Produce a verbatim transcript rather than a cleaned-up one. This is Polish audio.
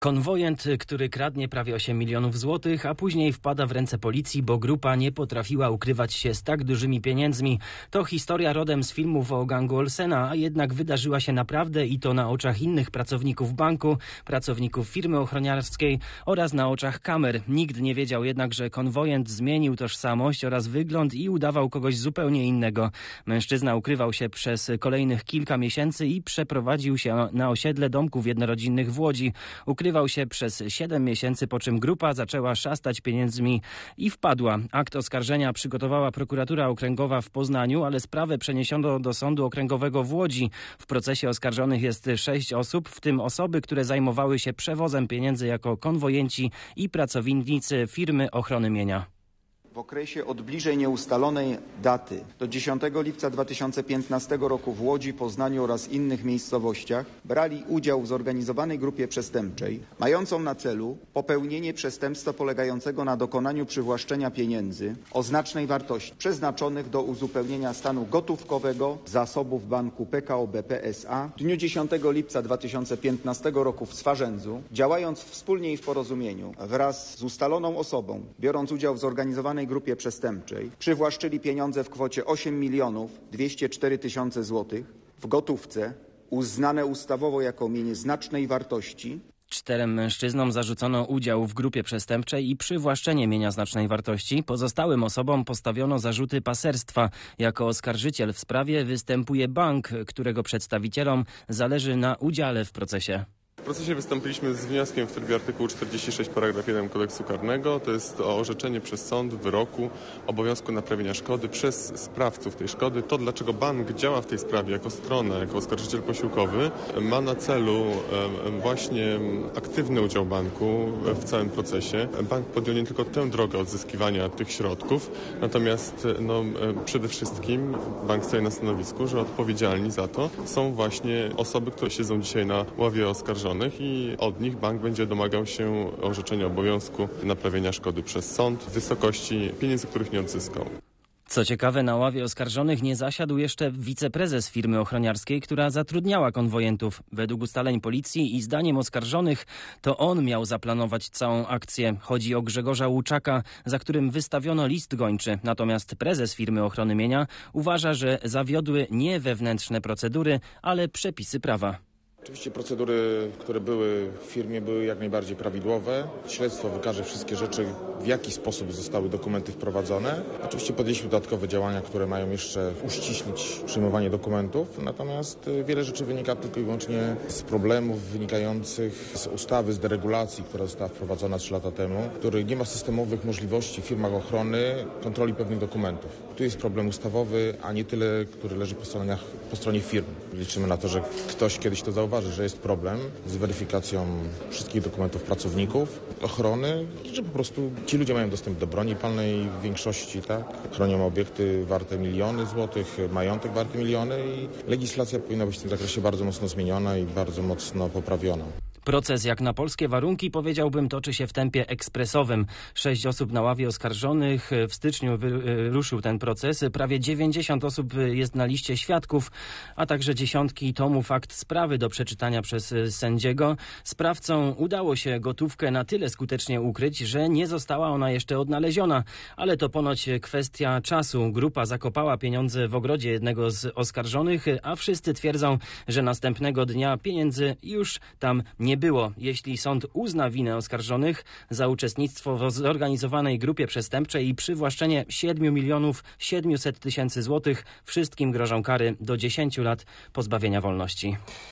Konwojent, który kradnie prawie osiem milionów złotych, a później wpada w ręce policji, bo grupa nie potrafiła ukrywać się z tak dużymi pieniędzmi. To historia rodem z filmów o gangu Olsena, a jednak wydarzyła się naprawdę i to na oczach innych pracowników banku, pracowników firmy ochroniarskiej oraz na oczach kamer. Nikt nie wiedział jednak, że konwojent zmienił tożsamość oraz wygląd i udawał kogoś zupełnie innego. Mężczyzna ukrywał się przez kolejnych kilka miesięcy i przeprowadził się na osiedle domków jednorodzinnych w Łodzi. Ukrywał się przez siedem miesięcy, po czym grupa zaczęła szastać pieniędzmi i wpadła. Akt oskarżenia przygotowała prokuratura okręgowa w Poznaniu, ale sprawę przeniesiono do sądu okręgowego w Łodzi. W procesie oskarżonych jest sześć osób, w tym osoby, które zajmowały się przewozem pieniędzy jako konwojenci i pracownicy firmy ochrony mienia. W okresie od bliżej nieustalonej daty do dziesiątego lipca dwa tysiące piętnastego roku w Łodzi, Poznaniu oraz innych miejscowościach brali udział w zorganizowanej grupie przestępczej mającą na celu popełnienie przestępstwa polegającego na dokonaniu przywłaszczenia pieniędzy o znacznej wartości przeznaczonych do uzupełnienia stanu gotówkowego zasobów banku P K O B P S A. W dniu dziesiątego lipca dwa tysiące piętnastego roku w Swarzędzu, działając wspólnie i w porozumieniu wraz z ustaloną osobą, biorąc udział w zorganizowanej grupie przestępczej, przywłaszczyli pieniądze w kwocie osiem milionów dwieście cztery tysiące złotych w gotówce, uznane ustawowo jako mienie znacznej wartości. Czterem mężczyznom zarzucono udział w grupie przestępczej i przywłaszczenie mienia znacznej wartości. Pozostałym osobom postawiono zarzuty paserstwa. Jako oskarżyciel w sprawie występuje bank, którego przedstawicielom zależy na udziale w procesie. W procesie wystąpiliśmy z wnioskiem w trybie artykułu czterdzieści sześć paragraf jeden Kodeksu Karnego. To jest o orzeczenie przez sąd wyroku obowiązku naprawienia szkody przez sprawców tej szkody. To, dlaczego bank działa w tej sprawie jako strona, jako oskarżyciel posiłkowy, ma na celu właśnie aktywny udział banku w całym procesie. Bank podjął nie tylko tę drogę odzyskiwania tych środków, natomiast no, przede wszystkim bank stoi na stanowisku, że odpowiedzialni za to są właśnie osoby, które siedzą dzisiaj na ławie oskarżonych, i od nich bank będzie domagał się orzeczenia obowiązku naprawienia szkody przez sąd w wysokości pieniędzy, których nie odzyskał. Co ciekawe, na ławie oskarżonych nie zasiadł jeszcze wiceprezes firmy ochroniarskiej, która zatrudniała konwojentów. Według ustaleń policji i zdaniem oskarżonych to on miał zaplanować całą akcję. Chodzi o Grzegorza Łuczaka, za którym wystawiono list gończy. Natomiast prezes firmy ochrony mienia uważa, że zawiodły nie wewnętrzne procedury, ale przepisy prawa. Oczywiście procedury, które były w firmie, były jak najbardziej prawidłowe. Śledztwo wykaże wszystkie rzeczy, w jaki sposób zostały dokumenty wprowadzone. Oczywiście podjęliśmy dodatkowe działania, które mają jeszcze uściślić przyjmowanie dokumentów, natomiast wiele rzeczy wynika tylko i wyłącznie z problemów wynikających z ustawy, z deregulacji, która została wprowadzona trzy lata temu, w której nie ma systemowych możliwości w firmach ochrony kontroli pewnych dokumentów. Tu jest problem ustawowy, a nie tyle, który leży po, stronach, po stronie firm. Liczymy na to, że ktoś kiedyś to zauważy, że jest problem z weryfikacją wszystkich dokumentów pracowników ochrony, że po prostu ci ludzie mają dostęp do broni palnej w większości, tak? Chronią obiekty warte miliony złotych, majątek warty miliony i legislacja powinna być w tym zakresie bardzo mocno zmieniona i bardzo mocno poprawiona. Proces jak na polskie warunki, powiedziałbym, toczy się w tempie ekspresowym. Sześć osób na ławie oskarżonych. W styczniu ruszył ten proces. Prawie dziewięćdziesiąt osób jest na liście świadków, a także dziesiątki tomów akt sprawy do przeczytania przez sędziego. Sprawcom udało się gotówkę na tyle skutecznie ukryć, że nie została ona jeszcze odnaleziona. Ale to ponoć kwestia czasu. Grupa zakopała pieniądze w ogrodzie jednego z oskarżonych, a wszyscy twierdzą, że następnego dnia pieniędzy już tam nie Nie było. Jeśli sąd uzna winę oskarżonych za uczestnictwo w zorganizowanej grupie przestępczej i przywłaszczenie siedmiu milionów siedmiuset tysięcy złotych, wszystkim grożą kary do dziesięciu lat pozbawienia wolności.